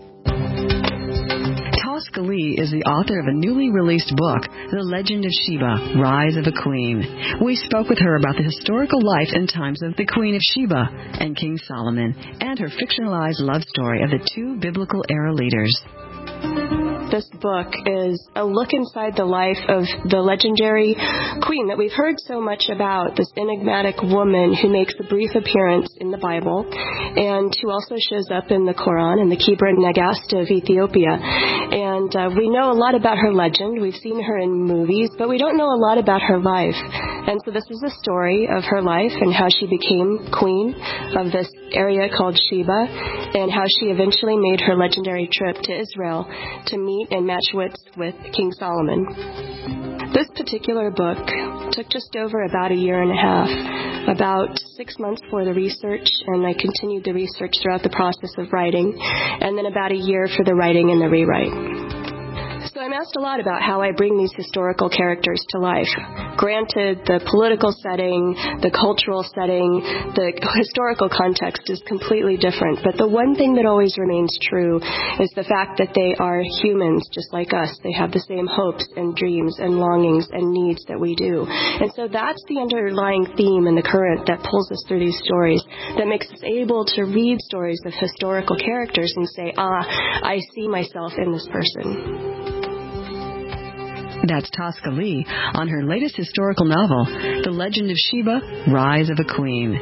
Tosca Lee is the author of a newly released book, The Legend of Sheba, Rise of a Queen. We spoke with her about the historical life and times of the Queen of Sheba and King Solomon, and her fictionalized love story of the two biblical era leaders. This book is a look inside the life of the legendary queen that we've heard so much about, this enigmatic woman who makes a brief appearance in the Bible and who also shows up in the Quran in the Kebra Nagast of Ethiopia. And uh, we know a lot about her legend. We've seen her in movies, but we don't know a lot about her life. And so this is a story of her life and how she became queen of this area called Sheba, and how she eventually made her legendary trip to Israel to meet and match wits with King Solomon. This particular book took just over about a year and a half, about six months for the research, and I continued the research throughout the process of writing, and then about a year for the writing and the rewrite. So I'm asked a lot about how I bring these historical characters to life. Granted, the political setting, the cultural setting, the historical context is completely different, but the one thing that always remains true is the fact that they are humans just like us. They have the same hopes and dreams and longings and needs that we do. And so that's the underlying theme and the current that pulls us through these stories, that makes us able to read stories of historical characters and say, ah, I see myself in this person. That's Tosca Lee on her latest historical novel, The Legend of Sheba, Rise of a Queen.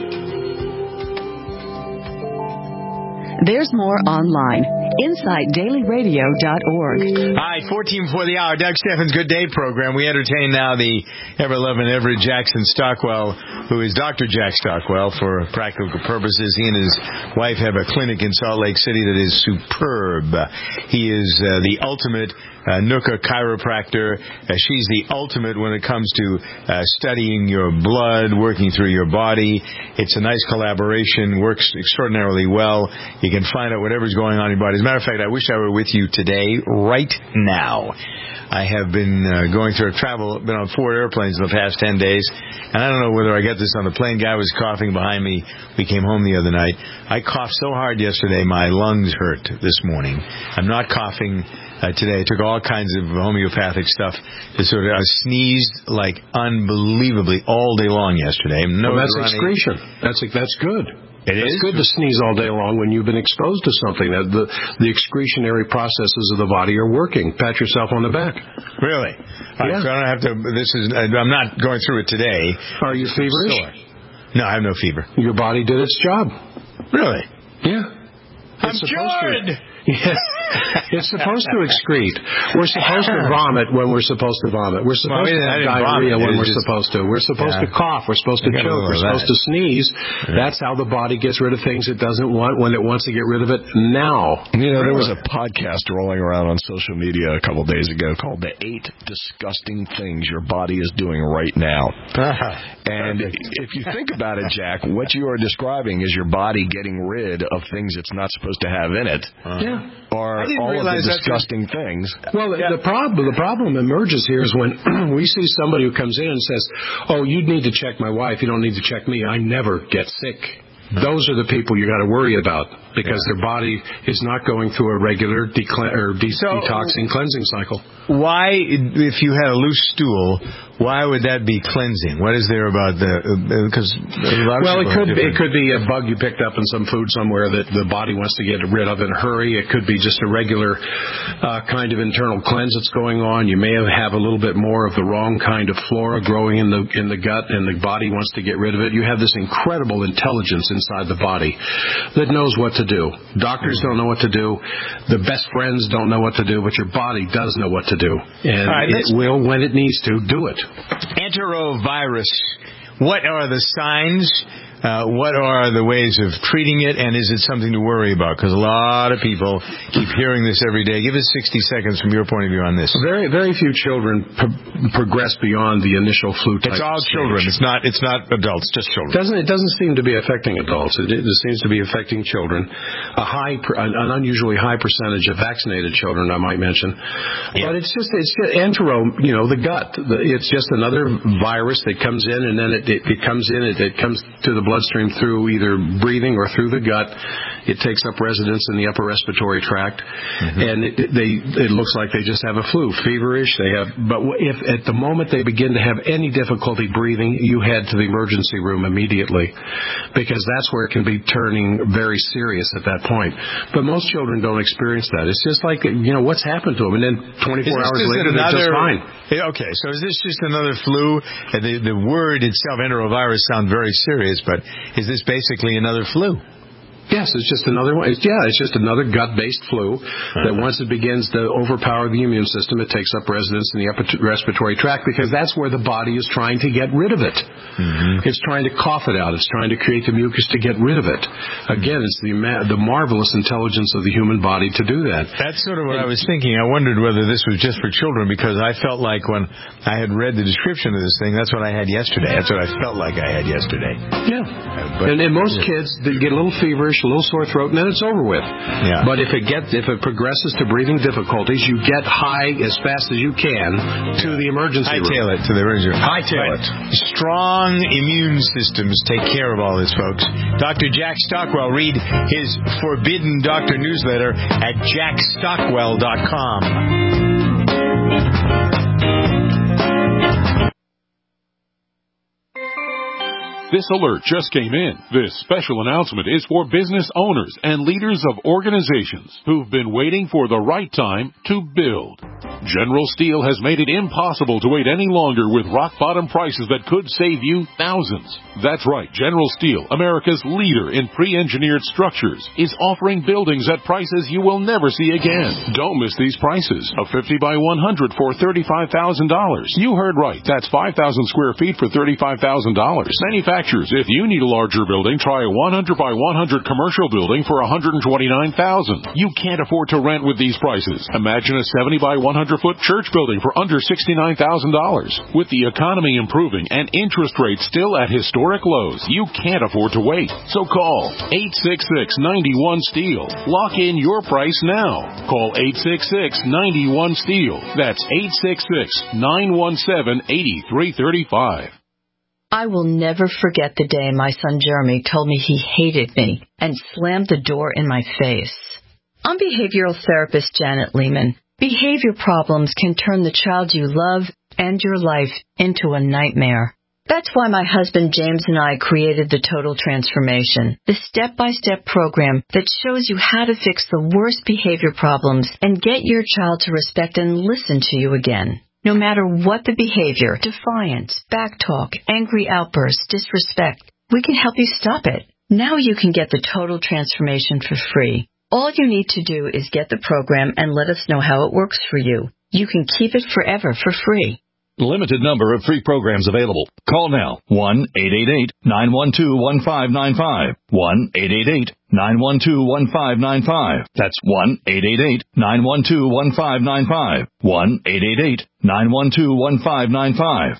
There's more online. Insight Daily Radio dot org. All right, fourteen before the hour. Doug Steffens' Good Day program. We entertain now the ever-loving Everett Jackson Stockwell, who is Doctor Jack Stockwell for practical purposes. He and his wife have a clinic in Salt Lake City that is superb. He is uh, the ultimate uh, Nooka chiropractor. Uh, she's the ultimate when it comes to uh, studying your blood, working through your body. It's a nice collaboration, works extraordinarily well. You can find out whatever's going on in your body. As a matter of fact, I wish I were with you today, right now. I have been uh, going through a travel, been on four airplanes in the past ten days, and I don't know whether I got this on the plane. Guy was coughing behind me. We came home the other night. I coughed so hard yesterday, my lungs hurt this morning. I'm not coughing uh, today. I took all kinds of homeopathic stuff. To sort of, I sneezed like unbelievably all day long yesterday. No, well, that's excretion. That's that's good. It it's is good to sneeze all day long when you've been exposed to something. That the the excretionary processes of the body are working. Pat yourself on the back. Really? All right, so I don't have to. This is. I'm not going through it today. Are you feverish? No, I have no fever. Your body did its job. Really? Yeah. I'm cured. Yes. It's supposed to excrete. We're supposed to vomit when we're supposed to vomit. We're supposed well, to have diarrhea when we're just, supposed to. We're supposed yeah. to cough. We're supposed to choke. We're supposed to sneeze. Yeah. That's how the body gets rid of things it doesn't want when it wants to get rid of it now. You know, there was a podcast rolling around on social media a couple of days ago called The Eight Disgusting Things Your Body is Doing Right Now. And if you think about it, Jack, what you are describing is your body getting rid of things it's not supposed to have in it. Uh, yeah. Or all of the disgusting things. Well, yeah. the problem the problem emerges here is when we see somebody who comes in and says, oh, you need to check my wife. You don't need to check me. I never get sick. Those are the people you got to worry about because yeah. their body is not going through a regular decl- or de- so, detoxing cleansing cycle. Why, if you had a loose stool, why would that be cleansing? What is there about the? Because uh, well, it could it could be a bug you picked up in some food somewhere that the body wants to get rid of in a hurry. It could be just a regular uh, kind of internal cleanse that's going on. You may have a little bit more of the wrong kind of flora growing in the in the gut, and the body wants to get rid of it. You have this incredible intelligence inside the body that knows what to do. Doctors don't know what to do. The best friends don't know what to do, but your body does know what to do. And right, it will, when it needs to, do it. Enterovirus. What are the signs? Uh, what are the ways of treating it, and is it something to worry about? Because a lot of people keep hearing this every day. Give us sixty seconds from your point of view on this. Very, very few children pro- progress beyond the initial flu type. It's all stage. children. It's not. It's not adults. Just children. Doesn't it doesn't seem to be affecting adults? It, it seems to be affecting children. A high, an unusually high percentage of vaccinated children, I might mention. Yeah. But it's just it's just entero, you know, the gut. It's just another virus that comes in, and then it it, it comes in. It, it comes to the bloodstream through either breathing or through the gut. It takes up residence in the upper respiratory tract, mm-hmm. and it, they it looks like they just have a flu, feverish. They have, but if at the moment they begin to have any difficulty breathing, you head to the emergency room immediately, because that's where it can be turning very serious at that point. But most children don't experience that. It's just like, you know, what's happened to them, and then twenty-four hours later another, they're just fine. Okay, so is this just another flu? The, the word itself, enterovirus, sounds very serious, but is this basically another flu? Yeah, Yes, it's just another one. It's, yeah, it's just another gut-based flu that once it begins to overpower the immune system, it takes up residence in the upper respiratory tract because that's where the body is trying to get rid of it. Mm-hmm. It's trying to cough it out. It's trying to create the mucus to get rid of it. Again, it's the ma- the marvelous intelligence of the human body to do that. That's sort of what I was thinking. I wondered whether this was just for children because I felt like when I had read the description of this thing, that's what I had yesterday. That's what I felt like I had yesterday. Yeah. Uh, but, and, and most yeah. kids they get a little feverish, a little sore throat, and then it's over with. Yeah. But if it gets, if it progresses to breathing difficulties, you get high as fast as you can to the emergency room. Hightail it to the emergency room. Hightail it. it. Strong immune systems take care of all this, folks. Doctor Jack Stockwell. Read his Forbidden Doctor newsletter at jack stockwell dot com. This alert just came in. This special announcement is for business owners and leaders of organizations who've been waiting for the right time to build. General Steel has made it impossible to wait any longer with rock-bottom prices that could save you thousands. That's right, General Steel, America's leader in pre-engineered structures, is offering buildings at prices you will never see again. Don't miss these prices. A fifty by one hundred for thirty-five thousand dollars. You heard right. That's five thousand square feet for thirty-five thousand dollars. Manufacturers, if you need a larger building, try a one hundred by one hundred commercial building for one hundred twenty-nine thousand dollars. You can't afford to rent with these prices. Imagine a seventy by one hundred foot church building for under sixty-nine thousand dollars. With the economy improving and interest rates still at historic lows, you can't afford to wait. So call eight six six, nine one, STEEL. Lock in your price now. Call eight six six, nine one, STEEL. That's eight six six, nine one seven, eight three three five. I will never forget the day my son Jeremy told me he hated me and slammed the door in my face. I'm behavioral therapist Janet Lehman. Behavior problems can turn the child you love and your life into a nightmare. That's why my husband James and I created the Total Transformation, the step-by-step program that shows you how to fix the worst behavior problems and get your child to respect and listen to you again. No matter what the behavior, defiance, backtalk, angry outbursts, disrespect, we can help you stop it. Now you can get the Total Transformation for free. All you need to do is get the program and let us know how it works for you. You can keep it forever for free. Limited number of free programs available. Call now. one eight eight eight, nine one two, one five nine five. one eight eight eight, nine one two, one five nine five. That's one eight eight eight, nine one two, one five nine five. one eight eight eight, nine one two, one five nine five.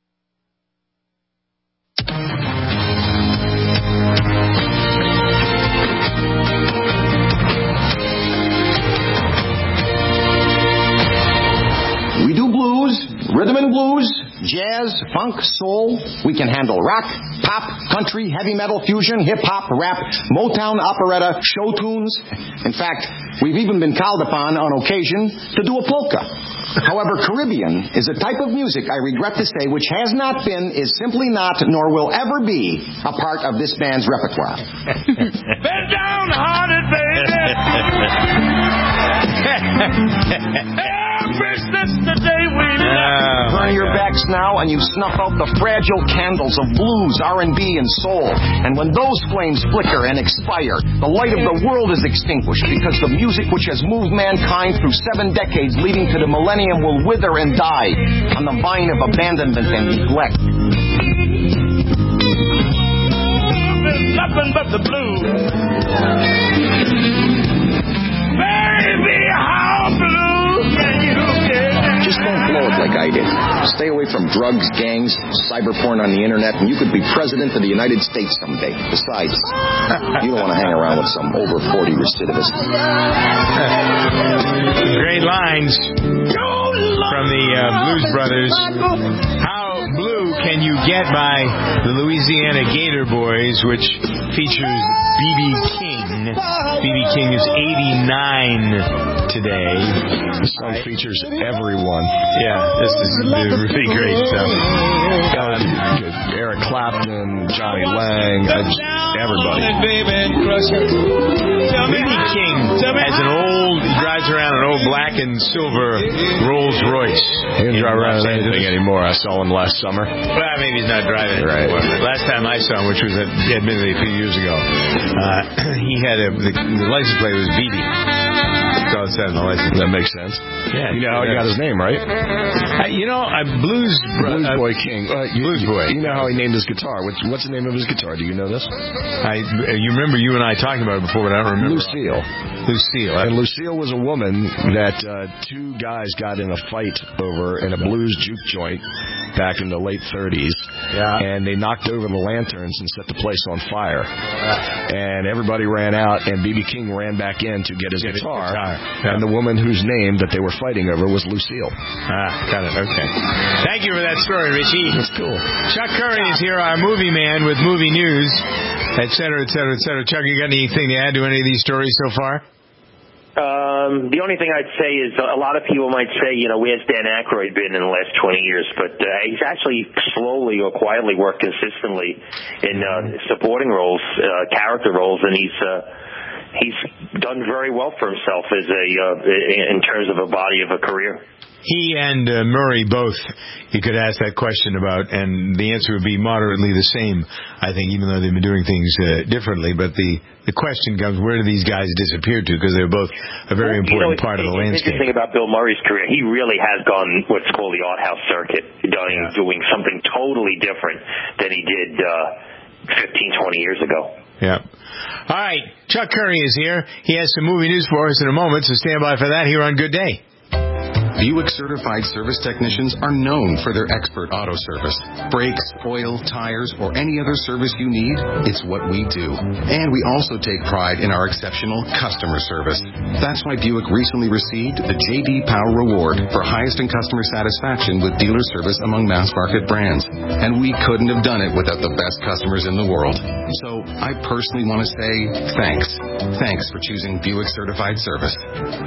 We do blues, rhythm and blues, jazz, funk, soul. We can handle rock, pop, country, heavy metal, fusion, hip-hop, rap, Motown, operetta, show tunes. In fact, we've even been called upon on occasion to do a polka. However, Caribbean is a type of music, I regret to say, which has not been, is simply not, nor will ever be a part of this band's repertoire. Bend down, hearted baby. This the day we left. Turn your backs now and you snuff out the fragile candles of blues, R and B, and soul. And when those flames flicker and expire, the light of the world is extinguished because the music which has moved mankind through seven decades leading to the millennium will wither and die on the vine of abandonment and neglect. There's nothing but the blues. Baby, how blue can you get? Just don't blow it like I did. Stay away from drugs, gangs, cyber porn on the internet, and you could be president of the United States someday. Besides, you don't want to hang around with some over forty recidivist. Great lines from the uh, Blues Brothers. How Blue Can You Get by the Louisiana Gator Boys, which features B B King. B B King is eighty-nine today. This song right. features everyone. Yeah, this is really great stuff. Um, Eric Clapton, Johnny Lang, uh, everybody. B B King has an old, he drives around an old black and silver Rolls Royce. He doesn't drive around anything anymore. I saw him last summer. Well, maybe he's not driving it right. anymore. But last time I saw him, which was admittedly a few years ago. Uh, he had a the, the license plate was B B. That's all it said on the license plate. That makes sense. Yeah, you know how he got his name, right? Uh, you know, uh, Blues Blues uh, Boy King. Uh, you, Blues Boy. You know how he named his guitar. What's, what's the name of his guitar? Do you know this? I you remember you and I talking about it before, but I don't remember. Lucille. Lucille. And Lucille was a woman that uh, two guys got in a fight over in a blues juke joint back in the late thirties. Yeah. And they knocked over the lanterns and set the place on fire. And everybody ran out, and B B King ran back in to get his Get guitar. guitar. Yeah. And the woman whose name that they were fighting over was Lucille. Ah, got it. Okay. Thank you for that story, Richie. That's cool. Chuck Curry is here, our movie man with movie news, et cetera, et cetera, et cetera. Chuck, you got anything to add to any of these stories so far? Um, the only thing I'd say is a lot of people might say, you know, where's Dan Aykroyd been in the last twenty years? But uh, he's actually slowly or quietly worked consistently in uh, supporting roles, uh, character roles, and he's uh, he's done very well for himself as a uh, in terms of a body of a career. He and uh, Murray both, you could ask that question about, and the answer would be moderately the same, I think, even though they've been doing things uh, differently. But the, the question comes, where do these guys disappear to? Because they're both a very well, important you know, part of the landscape. The interesting thing about Bill Murray's career, he really has gone what's called the art house circuit, doing, Yeah. doing something totally different than he did uh, fifteen, twenty years ago. Yeah. All right. Chuck Curry is here. He has some movie news for us in a moment, so stand by for that here on Good Day. Buick certified service technicians are known for their expert auto service. Brakes, oil, tires, or any other service you need, it's what we do. And we also take pride in our exceptional customer service. That's why Buick recently received the J D Power Award for highest in customer satisfaction with dealer service among mass market brands. And we couldn't have done it without the best customers in the world. So I personally want to say thanks. Thanks for choosing Buick certified service.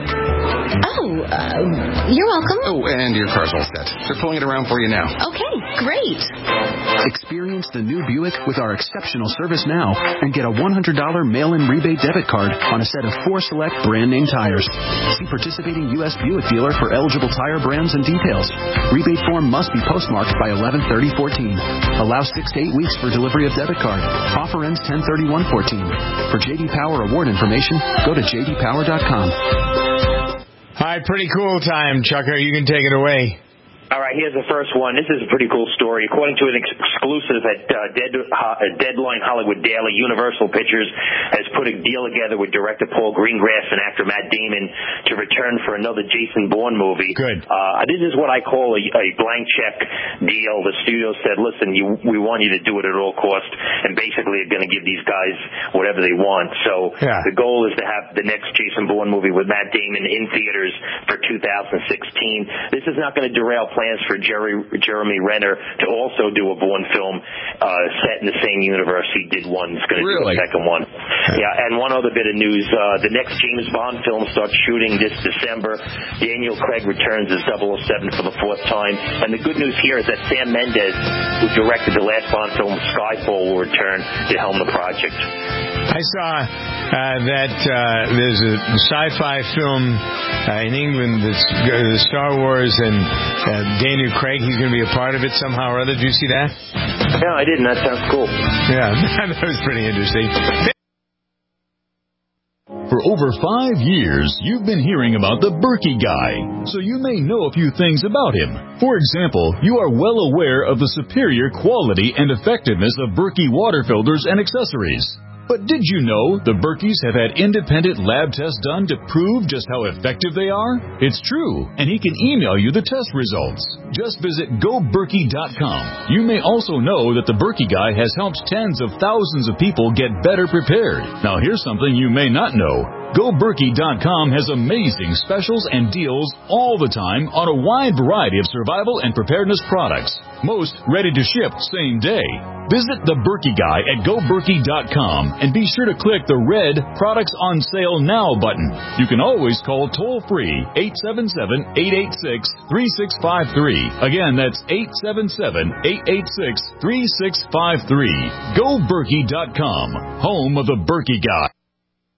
Oh, uh, you're welcome. Oh, and your car's all set. They're pulling it around for you now. Okay, great. Experience the new Buick with our exceptional service now and get a one hundred dollars mail-in rebate debit card on a set of four select brand-name tires. See participating U S Buick dealer for eligible tire brands and details. Rebate form must be postmarked by eleven thirty fourteen. Allow six to eight weeks for delivery of debit card. Offer ends ten thirty-one fourteen. For J D Power award information, go to j d power dot com. All right, pretty cool time, Chucker. You can take it away. All right, here's the first one. This is a pretty cool story. According to an ex- exclusive at uh, Dead, uh, Deadline Hollywood Daily, Universal Pictures has put a deal together with director Paul Greengrass and actor Matt Damon to return for another Jason Bourne movie. Good. Uh, this is what I call a, a blank check deal. The studio said, listen, you, we want you to do it at all costs, and basically are going to give these guys whatever they want. So yeah. the goal is to have the next Jason Bourne movie with Matt Damon in theaters for two thousand sixteen. This is not going to derail plans for Jerry, Jeremy Renner to also do a Bourne film uh, set in the same universe he did one. He's going to really? do a second one. Yeah, and one other bit of news. Uh, the next James Bond film starts shooting this December. Daniel Craig returns as double oh seven for the fourth time. And the good news here is that Sam Mendes, who directed the last Bond film, Skyfall, will return to helm the project. I saw uh, that uh, there's a sci-fi film uh, in England that's uh, Star Wars, and uh, Daniel Craig, he's going to be a part of it somehow or other. Did you see that? No, I didn't. That sounds cool. Yeah, that was pretty interesting. For over five years, you've been hearing about the Berkey Guy, so you may know a few things about him. For example, you are well aware of the superior quality and effectiveness of Berkey water filters and accessories. But did you know the Berkeys have had independent lab tests done to prove just how effective they are? It's true, and he can email you the test results. Just visit go berkey dot com. You may also know that the Berkey Guy has helped tens of thousands of people get better prepared. Now here's something you may not know. go berkey dot com has amazing specials and deals all the time on a wide variety of survival and preparedness products. Most ready to ship same day. Visit the Berkey Guy at go berkey dot com and be sure to click the red Products on Sale Now button. You can always call toll-free eight seven seven, eight eight six, three six five three. Again, that's eight seven seven, eight eight six, three six five three. go berkey dot com, home of the Berkey Guy.